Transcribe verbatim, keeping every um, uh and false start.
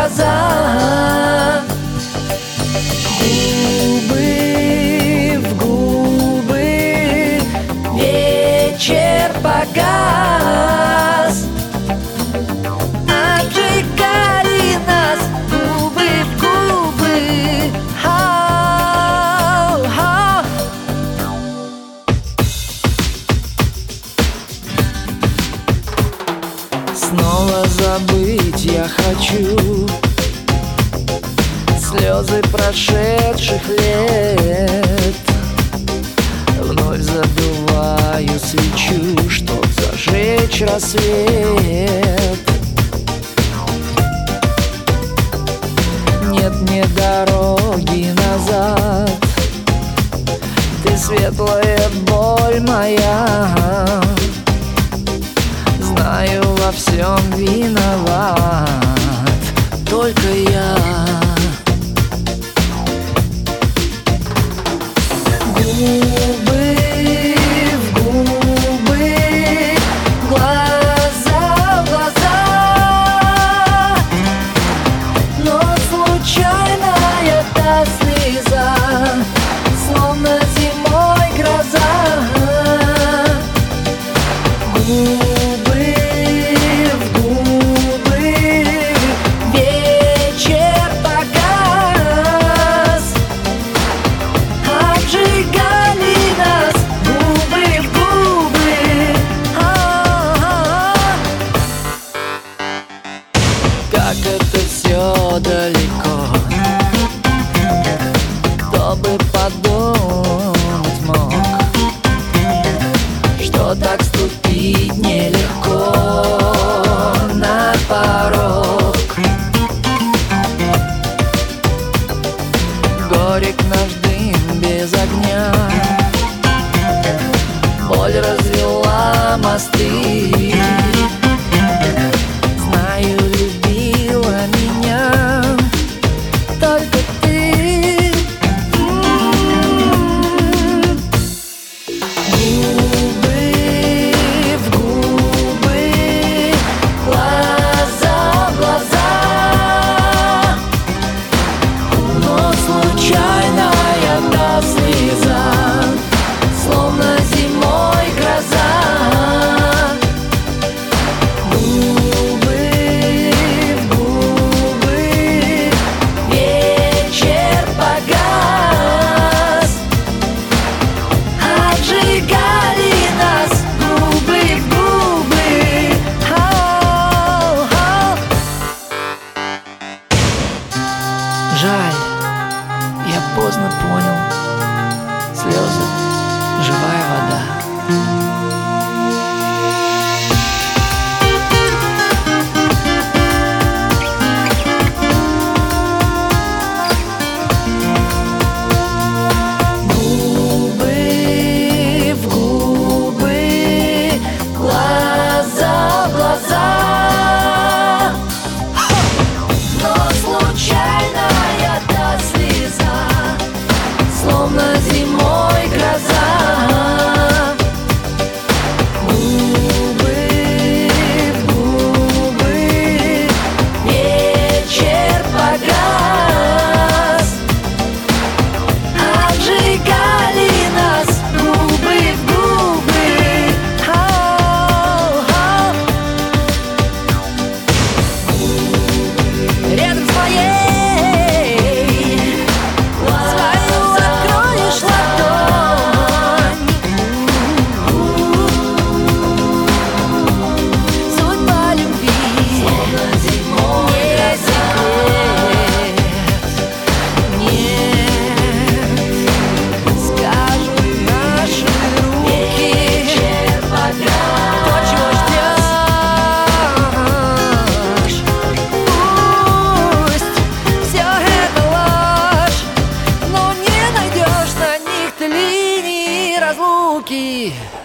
глаза. Губы в губы, вечер погас, обжигали нас губы в губы. Ха-ха. Снова забыть я хочу слезы прошедших лет. Вновь задуваю свечу, чтоб зажечь рассвет. Нет мне дороги назад, ты светлая боль моя. Знаю, во всем виноват только я. Губы в губы, глаза в глаза, но случайная та слеза, словно зимой гроза. Губы в губы, вечер погас, обжигали нас губы в губы. А-а-а. Как это все далеко, кто бы подумать мог, что так ступить нелегко на порог. Горек наш дым без огня, боль развела мосты. Знаю, любила меня только ты. Губы в губы, глаза в глаза, но случайная та слеза, словно зимой гроза. Губы в губы, вечер погас, обжигали нас губы в губы. Ау-ау. Жаль, я поздно понял, слезы — живая вода. Губы в губы, глаза в глаза, но случайная та слеза, словно зимой гроза. Губы в губы, вечер погас, обжигали нас губы в губы. Ау-ау. Рядом с моей свою закроешь ладонь. Судьба любви словно зимой гроза. Нет, скажут наши руки, то, чего ждешь. Пусть все это ложь, но не найдешь на них ты линии разлуки.